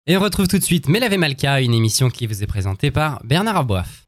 Et on retrouve tout de suite Melavé Malka, une émission qui vous est présentée par Bernard Aboif.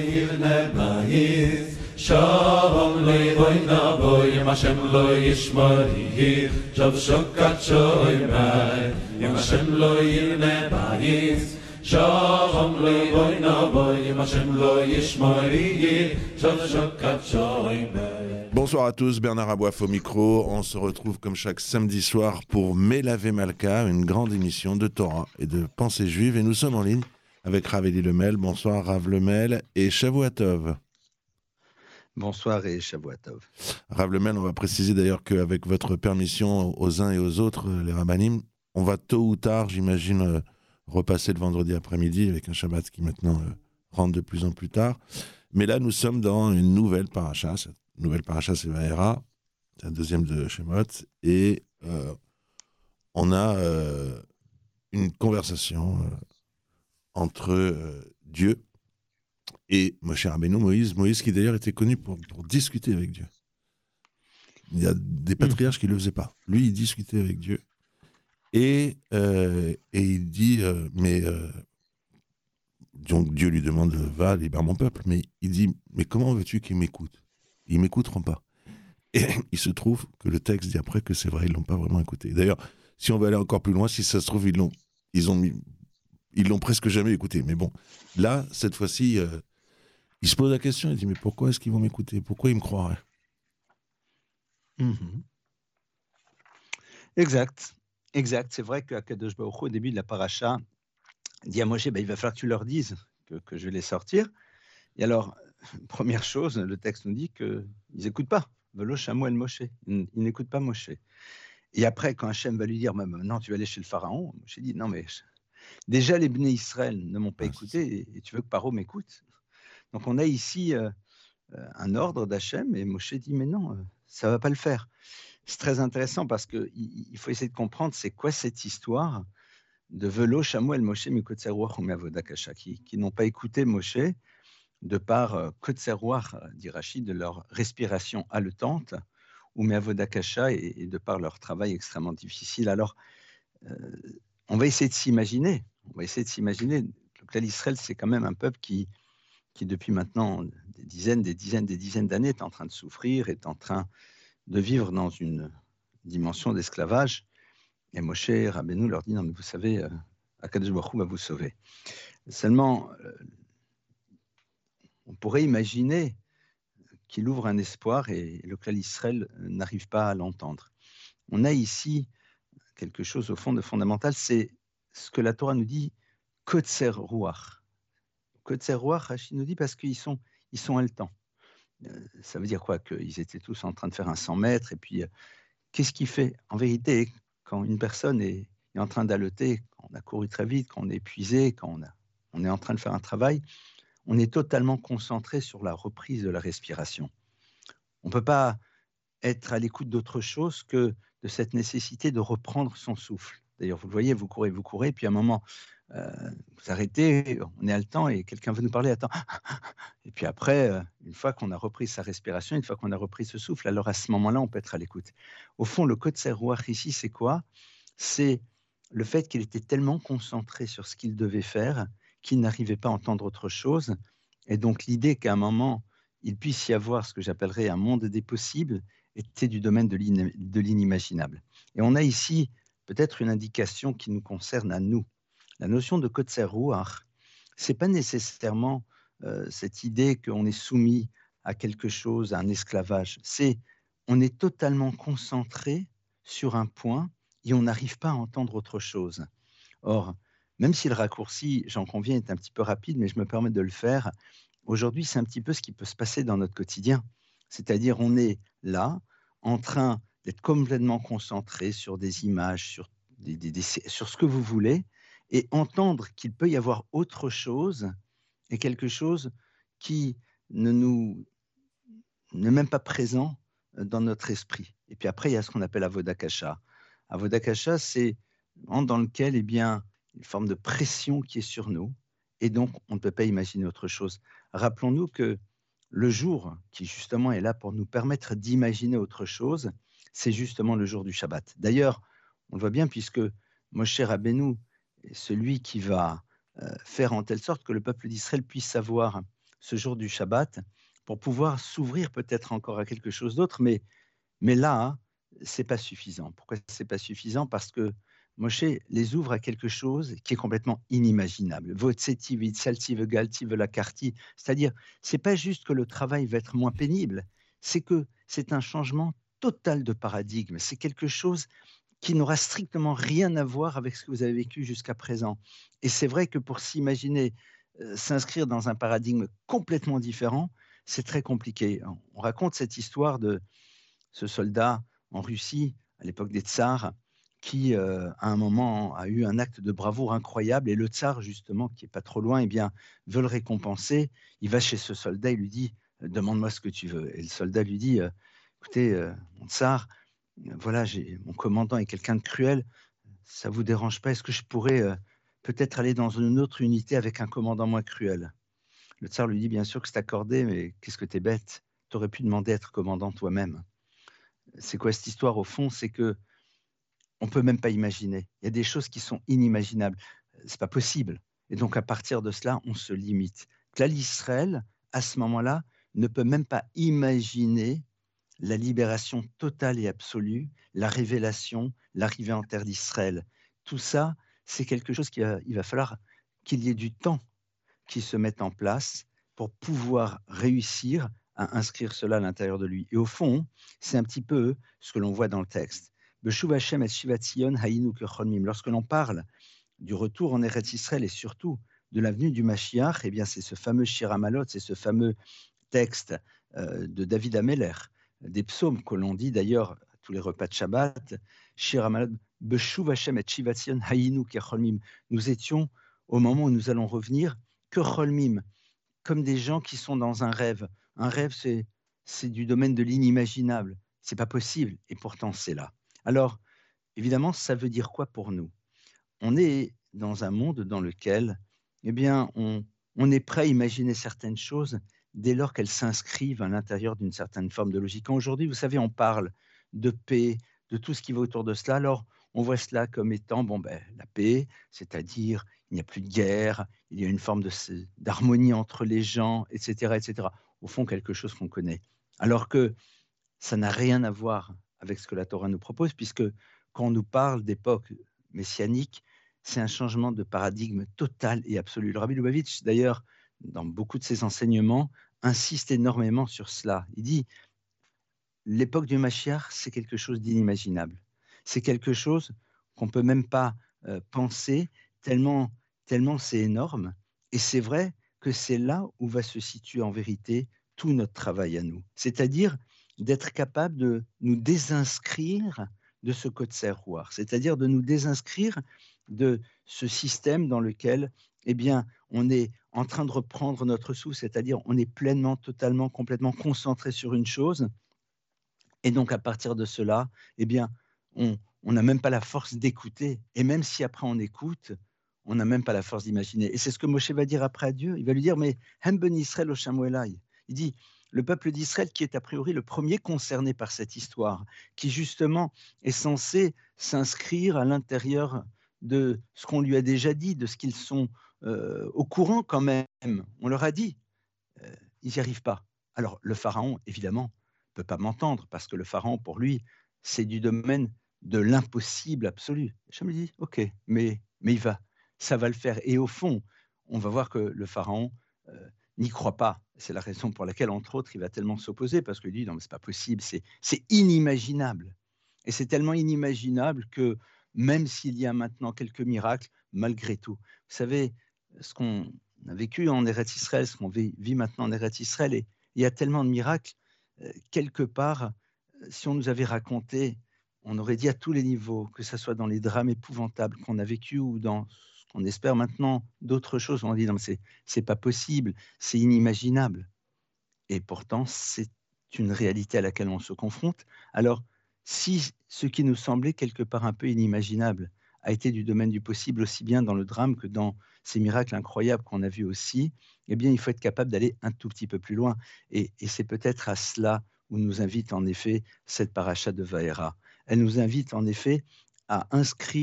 Bonsoir à tous, Bernard Aboif au micro. On se retrouve comme chaque samedi soir pour Melavé Malka, une grande émission de Torah et de pensée juive. Et nous sommes en ligne avec Rav Eli Lemel. Bonsoir Rav Lemel et Shavua Tov. Bonsoir et Shavua Tov. Rav Lemel, on va préciser d'ailleurs qu'avec votre permission aux uns et aux autres, les rabbinim, on va tôt ou tard, j'imagine, repasser le vendredi après-midi avec un Shabbat qui maintenant rentre de plus en plus tard. Mais là, nous sommes dans une nouvelle paracha. Cette nouvelle paracha, c'est Vaera, c'est la deuxième de Shemot, et on a une conversation entre Dieu et Moshe Rabbeinu, Moïse qui d'ailleurs était connu pour discuter avec Dieu. Il y a des patriarches qui ne le faisaient pas. Lui, il discutait avec Dieu. Et il dit, donc Dieu lui demande, va, libère mon peuple. Mais il dit, mais comment veux-tu qu'ils m'écoutent ? Ils ne m'écouteront pas. Et il se trouve que le texte dit après que c'est vrai, ils ne l'ont pas vraiment écouté. D'ailleurs, si on veut aller encore plus loin, si ça se trouve, ils l'ont presque jamais écouté. Mais bon, là, cette fois-ci, il se pose la question, il dit, mais pourquoi est-ce qu'ils vont m'écouter ? Pourquoi ils me croiraient ? Exact. C'est vrai qu'Akadosh Baruch Hu, au début de la paracha, dit à Moshe, il va falloir que tu leur dises que je vais les sortir. Et alors, première chose, le texte nous dit qu'ils n'écoutent pas. Velo Shamuel Moshe. Ils n'écoutent pas Moshe. Et après, quand Hachem va lui dire, non, tu vas aller chez le Pharaon, Moshe dit, non, mais déjà les Bnei Israël ne m'ont pas écouté et tu veux que Paro m'écoute ? Donc, on a ici un ordre d'Hachem et Moshe dit, mais non, ça ne va pas le faire. C'est très intéressant parce qu'il faut essayer de comprendre c'est quoi cette histoire de Velo, Shamuel, Moshe, Mikotserouach ou Meavoda Kasha, qui n'ont pas écouté Moshe de par Kotserouach, dit Rachid, de leur respiration haletante, ou Meavoda Kasha et de par leur travail extrêmement difficile. Alors, on va essayer de s'imaginer. Le clan d'Israël, c'est quand même un peuple qui depuis maintenant des dizaines d'années est en train de souffrir, est en train de vivre dans une dimension d'esclavage. Et Moshe Rabbeinu leur dit, non mais vous savez, Akadosh Baruch Hu va vous sauver. Seulement, on pourrait imaginer qu'il ouvre un espoir et le clan d'Israël n'arrive pas à l'entendre. On a ici quelque chose au fond de fondamental, c'est ce que la Torah nous dit, Kotser Ruach. Kotser Ruach, Rachid nous dit parce qu'ils sont haletants. Ça veut dire quoi ? Qu'ils étaient tous en train de faire un 100 mètres et puis qu'est-ce qui fait ? En vérité, quand une personne est en train d'haleter, quand on a couru très vite, quand on est épuisé, quand on est en train de faire un travail, on est totalement concentré sur la reprise de la respiration. On ne peut pas être à l'écoute d'autre chose que de cette nécessité de reprendre son souffle. D'ailleurs, vous le voyez, vous courez, puis à un moment, vous arrêtez, on est haletant et quelqu'un veut nous parler, attends. Et puis après, une fois qu'on a repris sa respiration, une fois qu'on a repris ce souffle, alors à ce moment-là, on peut être à l'écoute. Au fond, le Kotser Ruach ici, c'est quoi ? C'est le fait qu'il était tellement concentré sur ce qu'il devait faire qu'il n'arrivait pas à entendre autre chose. Et donc l'idée qu'à un moment, il puisse y avoir ce que j'appellerais un monde des possibles était du domaine de l'inimaginable. Et on a ici peut-être une indication qui nous concerne à nous. La notion de Kotser Ruach, ce n'est pas nécessairement cette idée qu'on est soumis à quelque chose, à un esclavage. On est totalement concentré sur un point et on n'arrive pas à entendre autre chose. Or, même si le raccourci, j'en conviens, est un petit peu rapide, mais je me permets de le faire, aujourd'hui, c'est un petit peu ce qui peut se passer dans notre quotidien. C'est-à-dire, on est là, en train d'être complètement concentré sur des images, sur ce que vous voulez, et entendre qu'il peut y avoir autre chose, et quelque chose qui n'est même pas présent dans notre esprit. Et puis après, il y a ce qu'on appelle Avoda Kasha. Avoda Kasha, c'est dans lequel, une forme de pression qui est sur nous, et donc on ne peut pas imaginer autre chose. Rappelons-nous que le jour qui justement est là pour nous permettre d'imaginer autre chose, c'est justement le jour du Shabbat. D'ailleurs, on le voit bien puisque Moshe Rabbeinu celui qui va faire en telle sorte que le peuple d'Israël puisse savoir ce jour du Shabbat pour pouvoir s'ouvrir peut-être encore à quelque chose d'autre, mais là, c'est pas suffisant. Pourquoi c'est pas suffisant? Parce que Moshe les ouvre à quelque chose qui est complètement inimaginable. Votseti, vitsalti, vegalti, velakarti. C'est-à-dire, c'est pas juste que le travail va être moins pénible, c'est que c'est un changement total de paradigme. C'est quelque chose qui n'aura strictement rien à voir avec ce que vous avez vécu jusqu'à présent. Et c'est vrai que pour s'imaginer s'inscrire dans un paradigme complètement différent, c'est très compliqué. On raconte cette histoire de ce soldat en Russie, à l'époque des tsars, qui, à un moment, a eu un acte de bravoure incroyable. Et le tsar, justement, qui n'est pas trop loin, eh bien, veut le récompenser. Il va chez ce soldat, il lui dit « Demande-moi ce que tu veux ». Et le soldat lui dit « Écoutez, mon tsar, voilà, mon commandant est quelqu'un de cruel. Ça ne vous dérange pas? Est-ce que je pourrais peut-être aller dans une autre unité avec un commandant moins cruel ?» Le tsar lui dit « Bien sûr que c'est accordé, mais qu'est-ce que tu es bête? Tu aurais pu demander à être commandant toi-même. » C'est quoi cette histoire au fond? C'est que on peut même pas imaginer. Il y a des choses qui sont inimaginables. C'est pas possible. Et donc à partir de cela, on se limite. Là, l'Israël, à ce moment-là, ne peut même pas imaginer la libération totale et absolue, la révélation, l'arrivée en terre d'Israël. Tout ça, c'est quelque chose il va falloir qu'il y ait du temps qui se mette en place pour pouvoir réussir à inscrire cela à l'intérieur de lui. Et au fond, c'est un petit peu ce que l'on voit dans le texte. Lorsque l'on parle du retour en Eretz Israël et surtout de la venue du Mashiach, eh bien c'est ce fameux Shir Hamalot, c'est ce fameux texte de David Ameller, des psaumes que l'on dit d'ailleurs à tous les repas de Shabbat, Shir Hamalot, Beshuv Hashem et Shivat Zion Hayinu Kecholmim. Nous étions au moment où nous allons revenir, Kecholmim, comme des gens qui sont dans un rêve. Un rêve, c'est du domaine de l'inimaginable. C'est pas possible, et pourtant c'est là. Alors, évidemment, ça veut dire quoi pour nous? On est dans un monde dans lequel, eh bien, on est prêt à imaginer certaines choses dès lors qu'elles s'inscrivent à l'intérieur d'une certaine forme de logique. Quand aujourd'hui, vous savez, on parle de paix, de tout ce qui va autour de cela, alors on voit cela comme étant la paix, c'est-à-dire il n'y a plus de guerre, il y a une forme d'harmonie entre les gens, etc., etc. Au fond, quelque chose qu'on connaît. Alors que ça n'a rien à voir avec ce que la Torah nous propose, puisque quand on nous parle d'époque messianique, c'est un changement de paradigme total et absolu. Le Rabbi Lubavitch, d'ailleurs, dans beaucoup de ses enseignements, insiste énormément sur cela. Il dit, l'époque du Mashiach, c'est quelque chose d'inimaginable. C'est quelque chose qu'on ne peut même pas penser, tellement c'est énorme. Et c'est vrai que c'est là où va se situer en vérité tout notre travail à nous. C'est-à-dire d'être capable de nous désinscrire de ce code serroir, c'est-à-dire de nous désinscrire de ce système dans lequel, eh bien, on est en train de reprendre notre souffle, c'est-à-dire on est pleinement, totalement, complètement concentré sur une chose. Et donc, à partir de cela, eh bien, on n'a même pas la force d'écouter. Et même si après on écoute, on n'a même pas la force d'imaginer. Et c'est ce que Moshe va dire après à Dieu. Il va lui dire, mais Hem ben Israël Oshamu Elai. Il dit, le peuple d'Israël qui est a priori le premier concerné par cette histoire, qui justement est censé s'inscrire à l'intérieur de ce qu'on lui a déjà dit, de ce qu'ils sont au courant quand même. On leur a dit, ils n'y arrivent pas. Alors le pharaon, évidemment, ne peut pas m'entendre parce que le pharaon, pour lui, c'est du domaine de l'impossible absolu. Je me dis, ok, mais ça va le faire. Et au fond, on va voir que le pharaon n'y croit pas. C'est la raison pour laquelle, entre autres, il va tellement s'opposer parce qu'il dit, non, mais c'est pas possible, c'est inimaginable. Et c'est tellement inimaginable que même s'il y a maintenant quelques miracles, malgré tout, vous savez, ce qu'on a vécu en Eretz Israël, ce qu'on vit maintenant en Eretz Israël, et il y a tellement de miracles, quelque part, si on nous avait raconté, on aurait dit à tous les niveaux, que ce soit dans les drames épouvantables qu'on a vécus ou dans ce qu'on espère maintenant d'autres choses, on dit non, c'est pas possible, c'est inimaginable. Et pourtant, c'est une réalité à laquelle on se confronte. Alors, si ce qui nous semblait quelque part un peu inimaginable a été du domaine du possible aussi bien dans le drame que dans ces miracles incroyables qu'on a vus aussi, eh bien, il faut être capable d'aller un tout petit peu plus loin. Et c'est peut-être à cela où nous invite en effet cette paracha de Vaera. Elle nous invite en effet à inscrire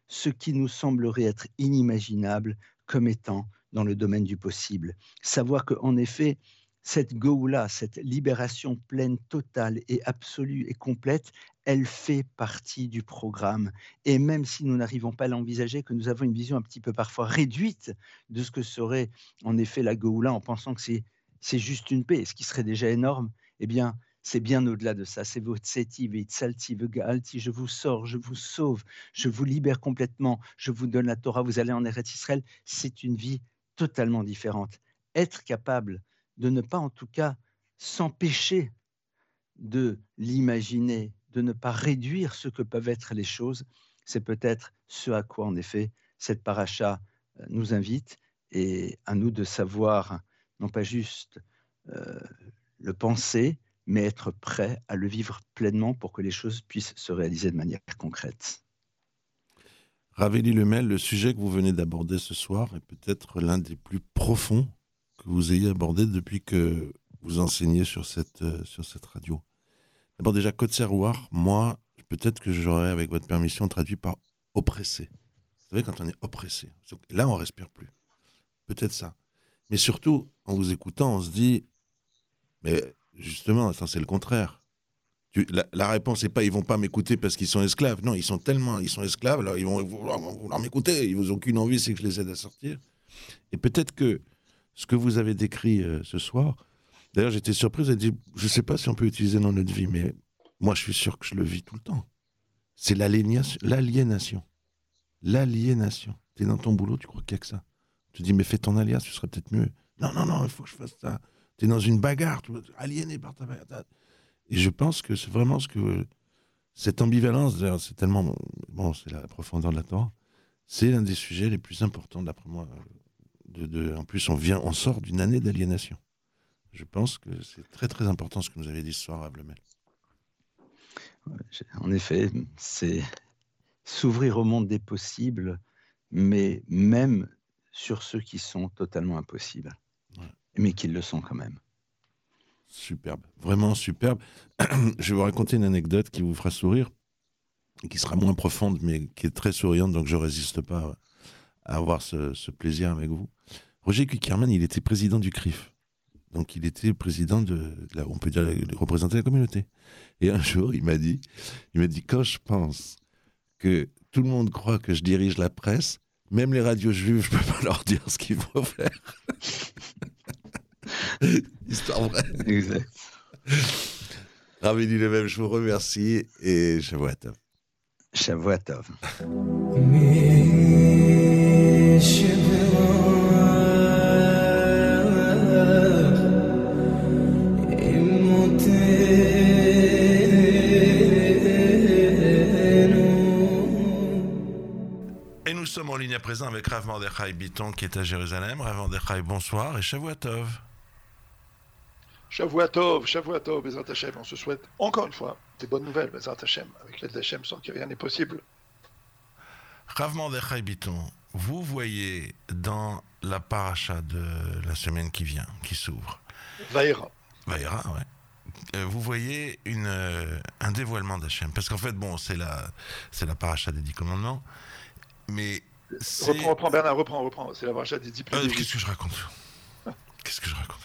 ce qui nous semblerait être inimaginable comme étant dans le domaine du possible. Savoir qu'en effet, cette Géoula, cette libération pleine, totale et absolue et complète, elle fait partie du programme. Et même si nous n'arrivons pas à l'envisager, que nous avons une vision un petit peu parfois réduite de ce que serait en effet la Géoula, en pensant que c'est juste une paix, ce qui serait déjà énorme, eh bien, c'est bien au-delà de ça. C'est Votseti, Vitsalti, Vegalti, je vous sors, je vous sauve, je vous libère complètement, je vous donne la Torah, vous allez en Eretz Israël. C'est une vie totalement différente. Être capable de ne pas en tout cas s'empêcher de l'imaginer, de ne pas réduire ce que peuvent être les choses, c'est peut-être ce à quoi en effet cette paracha nous invite, et à nous de savoir non pas juste le penser, mais être prêt à le vivre pleinement pour que les choses puissent se réaliser de manière concrète. Rav Eli Lemel, le sujet que vous venez d'aborder ce soir est peut-être l'un des plus profonds que vous ayez abordé depuis que vous enseignez sur cette radio. D'abord déjà, Kotzerouar, moi, peut-être que j'aurais, avec votre permission, traduit par oppressé. Vous savez, quand on est oppressé, là, on ne respire plus. Peut-être ça. Mais surtout, en vous écoutant, on se dit, mais justement, c'est le contraire. La réponse n'est pas ils vont pas m'écouter parce qu'ils sont esclaves. Non, ils sont esclaves, alors ils vont vouloir m'écouter. Ils n'ont aucune envie, c'est que je les aide à sortir. Et peut-être que ce que vous avez décrit ce soir, d'ailleurs j'étais surpris, vous avez dit, je ne sais pas si on peut utiliser dans notre vie, mais moi je suis sûr que je le vis tout le temps. C'est l'aliénation. L'aliénation. Tu es dans ton boulot, tu crois qu'il n'y a que ça. Tu te dis, mais fais ton alias, ce serait peut-être mieux. Non, il faut que je fasse ça. Tu es dans une bagarre, tu es aliéné par ta bagarre. Et je pense que c'est vraiment cette ambivalence, d'ailleurs, c'est tellement, bon, c'est la profondeur de la Torah, c'est l'un des sujets les plus importants, d'après moi. En plus, on sort d'une année d'aliénation. Je pense que c'est très, très important ce que nous avez dit ce soir, Rav Lemel. En effet, c'est s'ouvrir au monde des possibles, mais même sur ceux qui sont totalement impossibles, mais qui le sont quand même. Superbe, vraiment superbe. Je vais vous raconter une anecdote qui vous fera sourire, qui sera moins profonde, mais qui est très souriante, donc je ne résiste pas à avoir ce plaisir avec vous. Roger Kuikerman, il était président du CRIF. Donc il était président on peut dire, représenter la communauté. Et un jour, il m'a dit, quand je pense que tout le monde croit que je dirige la presse, même les radios juives, je ne peux pas leur dire ce qu'il faut faire. Histoire vraie. Exact. Rav Eli Lemel, je vous remercie et Shavua Tov. Shavua Tov. Et nous sommes en ligne à présent avec Rav Mordechai Bitton qui est à Jérusalem. Rav Mordechai, bonsoir et Shavua Tov. Shavua Tov, Bezrat Hashem. On se souhaite encore une fois des bonnes nouvelles, Bezrat Hashem. Avec l'aide d'Hashem, sans que rien n'est possible. Rav Mordechai Bitton, vous voyez dans la paracha de la semaine qui vient, qui s'ouvre, Vaïra, ouais. Vous voyez un dévoilement d'Hachem. Parce qu'en fait, bon, c'est la paracha des 10 commandements, mais Reprends Bernard, reprends. C'est la paracha des 10 plaies d'Égypte. Qu'est-ce que je raconte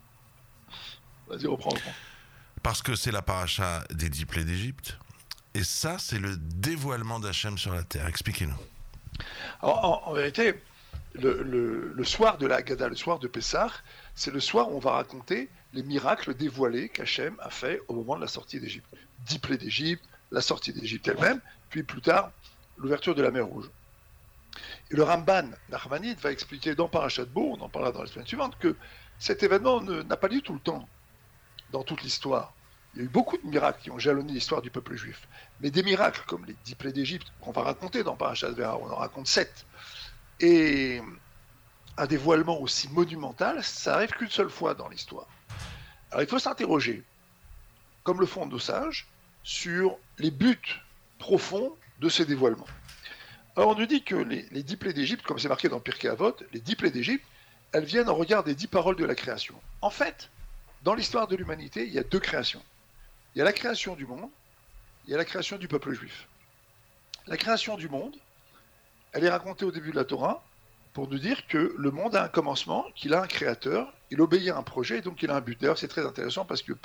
Vas-y, reprends. Parce que c'est la paracha des 10 plaies d'Égypte. Et ça, c'est le dévoilement d'Hachem sur la terre. Expliquez-nous. Alors, en vérité, le soir de la Haggadah, le soir de Pessah, c'est le soir où on va raconter les miracles dévoilés qu'Hachem a fait au moment de la sortie d'Égypte. 10 plaies d'Égypte, la sortie d'Égypte elle-même, puis plus tard, l'ouverture de la mer Rouge. Et le Ramban Nachmanide va expliquer dans Parashat Bo, on en parlera dans la semaine suivante, que cet événement n'a pas lieu tout le temps, dans toute l'histoire. Il y a eu beaucoup de miracles qui ont jalonné l'histoire du peuple juif. Mais des miracles comme les 10 plaies d'Égypte, qu'on va raconter dans Parashat Vera, on en raconte 7. Et un dévoilement aussi monumental, ça arrive qu'une seule fois dans l'histoire. Alors il faut s'interroger, comme le font nos sages, sur les buts profonds de ces dévoilements. Alors on nous dit que les 10 plaies d'Égypte, comme c'est marqué dans Pirkei Avot, les 10 plaies d'Égypte, elles viennent en regard des 10 paroles de la création. En fait, dans l'histoire de l'humanité, il y a 2 créations. Il y a la création du monde, il y a la création du peuple juif. La création du monde, elle est racontée au début de la Torah pour nous dire que le monde a un commencement, qu'il a un créateur, il obéit à un projet, et donc il a un but. D'ailleurs, c'est très intéressant parce que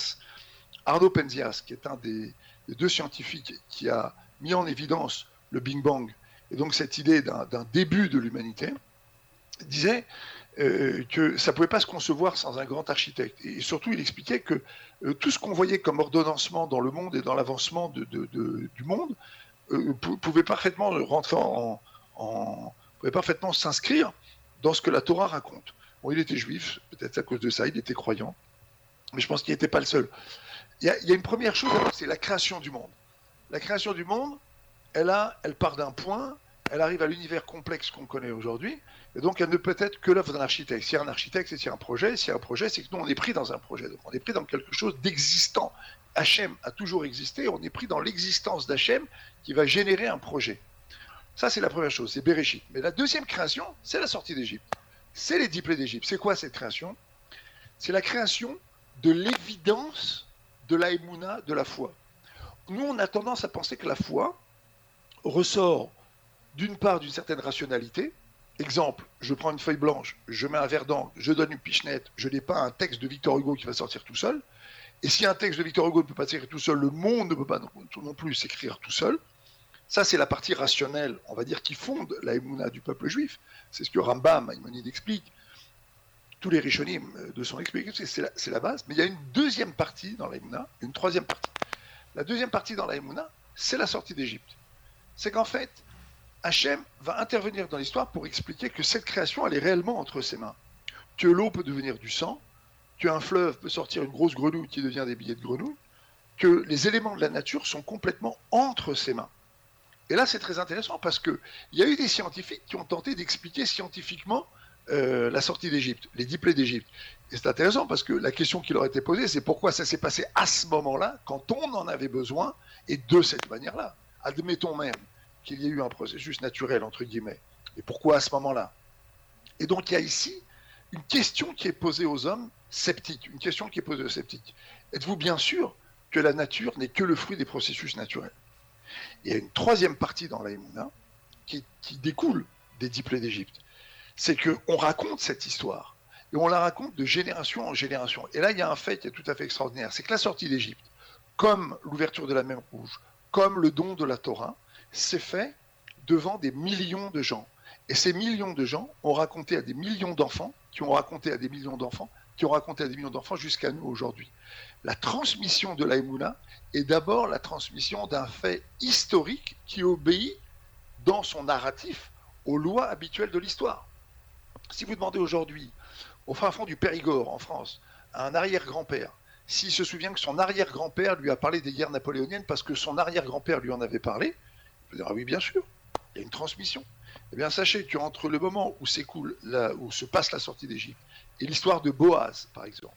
Arno Penzias, qui est un des deux scientifiques qui a mis en évidence le Big Bang, et donc cette idée d'un début de l'humanité, disait que ça ne pouvait pas se concevoir sans un grand architecte. Et surtout, il expliquait que tout ce qu'on voyait comme ordonnancement dans le monde et dans l'avancement du monde pouvait parfaitement rentrer pouvait parfaitement s'inscrire dans ce que la Torah raconte. Bon, il était juif, peut-être à cause de ça, il était croyant, mais je pense qu'il n'était pas le seul. Il y a une première chose, c'est la création du monde. La création du monde, elle part d'un point, elle arrive à l'univers complexe qu'on connaît aujourd'hui, et donc elle ne peut être que l'œuvre d'un architecte. S'il y a un architecte, c'est qu'il y a un projet. S'il y a un projet, c'est que nous, on est pris dans un projet. Donc on est pris dans quelque chose d'existant. Hachem a toujours existé, on est pris dans l'existence d'Hachem qui va générer un projet. Ça, c'est la première chose, c'est Bereshit. Mais la deuxième création, c'est la sortie d'Égypte. C'est les 10 plaies d'Égypte. C'est quoi cette création? C'est la création de l'évidence de la émouna, de la foi. Nous, on a tendance à penser que la foi ressort d'une part d'une certaine rationalité. Exemple, je prends une feuille blanche, je mets un verre d'encre, je donne une pichenette, je n'ai pas un texte de Victor Hugo qui va sortir tout seul. Et si un texte de Victor Hugo ne peut pas s'écrire tout seul, le monde ne peut pas non plus s'écrire tout seul. Ça, c'est la partie rationnelle, on va dire, qui fonde la émouna du peuple juif. C'est ce que Rambam, Maïmonide explique. Tous les Rishonim de son explication, c'est la base. Mais il y a une deuxième partie dans la émouna, une troisième partie. La deuxième partie dans la émouna, c'est la sortie d'Égypte. C'est qu'en fait, Hachem va intervenir dans l'histoire pour expliquer que cette création, elle est réellement entre ses mains. Que l'eau peut devenir du sang, qu'un fleuve peut sortir une grosse grenouille qui devient des billets de grenouille, que les éléments de la nature sont complètement entre ses mains. Et là, c'est très intéressant parce qu'il y a eu des scientifiques qui ont tenté d'expliquer scientifiquement la sortie d'Égypte, les 10 plaies d'Égypte. Et c'est intéressant parce que la question qui leur a été posée, c'est pourquoi ça s'est passé à ce moment-là, quand on en avait besoin, et de cette manière-là. Admettons même qu'il y ait eu un processus naturel, entre guillemets. Et pourquoi à ce moment-là? Et donc, il y a ici une question qui est posée aux hommes sceptiques, une question qui est posée aux sceptiques. Êtes-vous bien sûr que la nature n'est que le fruit des processus naturels? Il y a une troisième partie dans la Emouna qui découle des 10 plaies d'Égypte. C'est qu'on raconte cette histoire, et on la raconte de génération en génération. Et là, il y a un fait qui est tout à fait extraordinaire, c'est que la sortie d'Égypte, comme l'ouverture de la mer Rouge, comme le don de la Torah, s'est fait devant des millions de gens. Et ces millions de gens ont raconté à des millions d'enfants, qui ont raconté à des millions d'enfants, qui ont raconté à des millions d'enfants jusqu'à nous aujourd'hui. La transmission de la Emouna est d'abord la transmission d'un fait historique qui obéit dans son narratif aux lois habituelles de l'histoire. Si vous demandez aujourd'hui au fin fond du Périgord en France à un arrière-grand-père s'il se souvient que son arrière-grand-père lui a parlé des guerres napoléoniennes parce que son arrière-grand-père lui en avait parlé, il peut dire ah oui bien sûr, il y a une transmission. Eh bien sachez qu'entre le moment où où se passe la sortie d'Égypte et l'histoire de Boaz par exemple,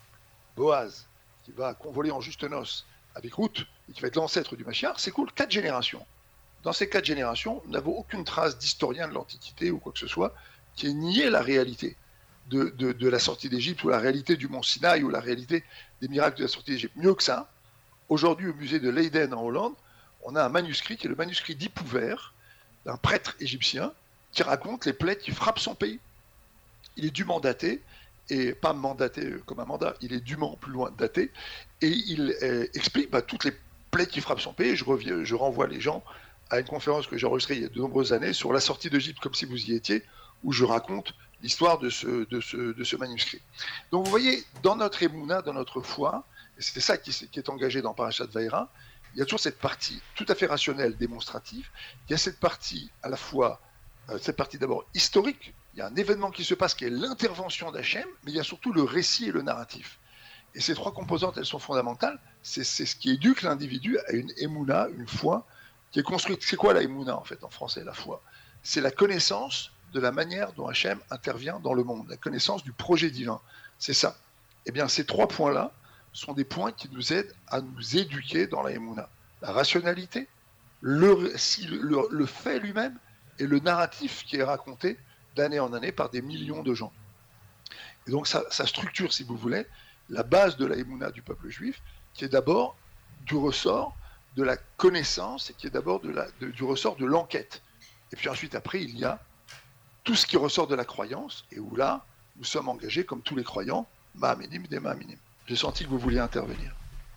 Boaz qui va convoler en juste noces avec Ruth et qui va être l'ancêtre du Mashiach, s'écoule 4 générations. Dans ces 4 générations, nous n'avons aucune trace d'historien de l'Antiquité ou quoi que ce soit qui ait nié la réalité de la sortie d'Égypte ou la réalité du mont Sinaï ou la réalité des miracles de la sortie d'Égypte. Mieux que ça, aujourd'hui au musée de Leiden en Hollande, on a un manuscrit qui est le manuscrit d'Ipouver, d'un prêtre égyptien qui raconte les plaies qui frappent son pays. Il est dûment daté, et pas mandaté comme un mandat, il est dûment plus loin daté, et il explique toutes les plaies qui frappent son pays. Je renvoie les gens à une conférence que j'ai enregistrée il y a de nombreuses années sur la sortie d'Égypte comme si vous y étiez, où je raconte l'histoire de ce manuscrit. Donc vous voyez, dans notre émouna, dans notre foi, et c'est ça qui est engagé dans Parashat Vaïra, il y a toujours cette partie tout à fait rationnelle, démonstrative, il y a cette partie à la fois, cette partie d'abord historique, il y a un événement qui se passe qui est l'intervention d'Hachem, mais il y a surtout le récit et le narratif. Et ces 3 composantes, elles sont fondamentales, c'est ce qui éduque l'individu à une émouna, une foi, qui est construite. C'est quoi la émouna en fait en français, la foi? C'est la connaissance de la manière dont Hachem intervient dans le monde, la connaissance du projet divin. C'est ça. Eh bien, ces 3 points-là sont des points qui nous aident à nous éduquer dans la émouna. La rationalité, le fait lui-même et le narratif qui est raconté d'année en année par des millions de gens. Et donc, ça structure, si vous voulez, la base de la émouna du peuple juif, qui est d'abord du ressort de la connaissance et qui est d'abord du ressort de l'enquête. Et puis ensuite, après, il y a tout ce qui ressort de la croyance, et où là, nous sommes engagés, comme tous les croyants, Ma'aminim des Ma'aminim. J'ai senti que vous vouliez intervenir.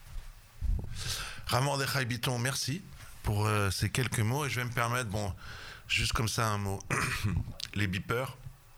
Rav Mordechai Bitton, merci pour ces quelques mots. Et je vais me permettre, juste comme ça un mot, les beepers,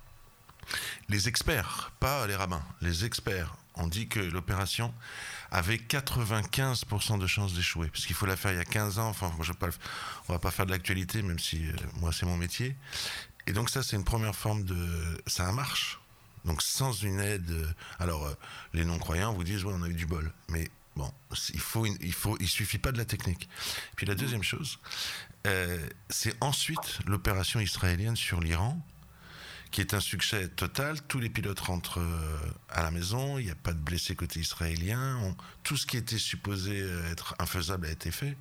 les experts, pas les rabbins, les experts ont dit que l'opération avait 95% de chances d'échouer. Parce qu'il faut la faire il y a 15 ans, on va pas faire de l'actualité, même si moi c'est mon métier. Et donc ça, c'est une première forme ça marche. Donc sans une aide, les non-croyants vous disent, on a eu du bol. Mais bon, il suffit pas de la technique. Puis la deuxième chose, c'est ensuite l'opération israélienne sur l'Iran, qui est un succès total. Tous les pilotes rentrent à la maison, il n'y a pas de blessés côté israélien, tout ce qui était supposé être infaisable a été fait.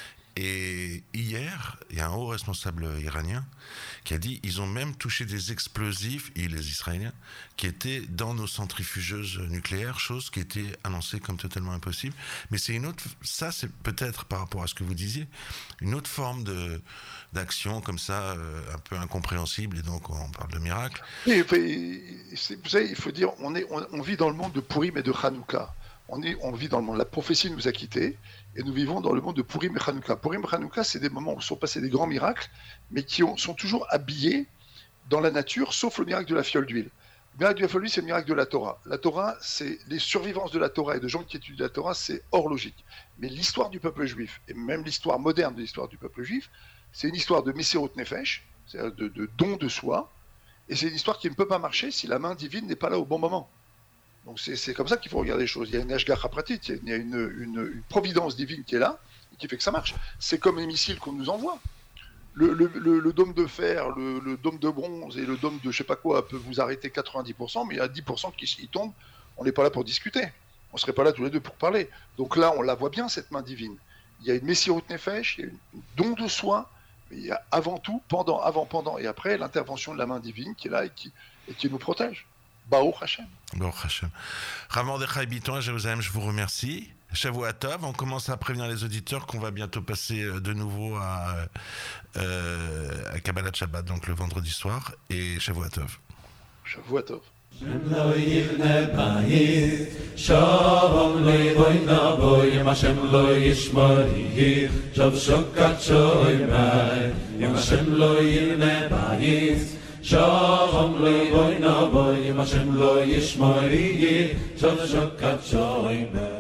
Et hier, il y a un haut responsable iranien qui a dit ils ont même touché des explosifs, les Israéliens, qui étaient dans nos centrifugeuses nucléaires, chose qui était annoncée comme totalement impossible. Mais c'est ça c'est peut-être par rapport à ce que vous disiez, une autre forme d'action comme ça, un peu incompréhensible, et donc on parle de miracle. Oui, vous savez, il faut dire, on vit dans le monde de Purim et de Hanouka. On vit dans le monde, la prophétie nous a quittés, et nous vivons dans le monde de Purim et Hanouka. Purim et Hanouka, c'est des moments où sont passés des grands miracles, mais qui sont toujours habillés dans la nature, sauf le miracle de la fiole d'huile. Le miracle de la fiole d'huile, c'est le miracle de la Torah. La Torah, c'est les survivances de la Torah et de gens qui étudient la Torah, c'est hors logique. Mais l'histoire du peuple juif, et même l'histoire moderne de l'histoire du peuple juif, c'est une histoire de Messirut Nefesh, c'est-à-dire de don de soi, et c'est une histoire qui ne peut pas marcher si la main divine n'est pas là au bon moment. Donc c'est comme ça qu'il faut regarder les choses. Il y a une Ashgacha pratit, il y a une providence divine qui est là, et qui fait que ça marche. C'est comme les missiles qu'on nous envoie. Le dôme de fer, le dôme de bronze et le dôme de je sais pas quoi peuvent vous arrêter 90%, mais il y a 10% qui tombent, on n'est pas là pour discuter. On ne serait pas là tous les deux pour parler. Donc là, on la voit bien, cette main divine. Il y a une Messirut Nefesh, il y a une don de soi, mais il y a avant tout, pendant et après, l'intervention de la main divine qui est là et qui nous protège. Baruch Hashem. Baruch Hashem. Rav Mordechai Bitton, je vous remercie. Shavua Tov, on commence à prévenir les auditeurs qu'on va bientôt passer de nouveau à Kabbalat Shabbat, donc le vendredi soir, et Shavua Tov. Shavua Tov. Shem lo yivne bayit, shalom lo yivoy naboy, Hashem lo yishmori, shav shokat shoymai, Hashem lo yivne bayit, shalom lo yivoy naboy, Hashem lo yishmori, shav shokat shoymai.